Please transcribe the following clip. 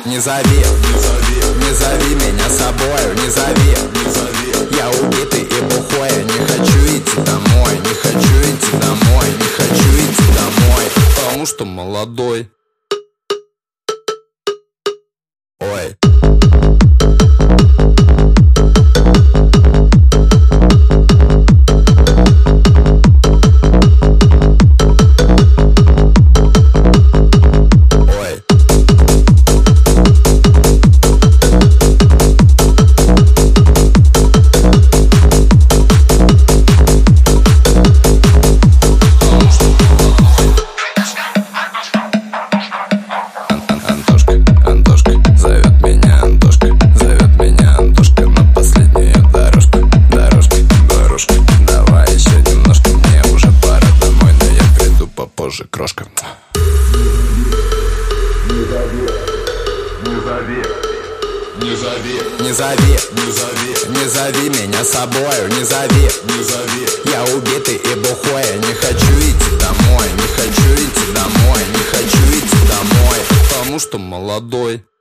Не зови, не зови меня с собою, не зови. Я убитый и бухой, не хочу идти домой, не хочу идти домой, не хочу идти домой, потому что молодой. Ой. Позже, крошка. Не зови меня с собою, не зови. Я убитый и бухой, не хочу идти домой, не хочу идти домой, не хочу идти домой, потому что молодой.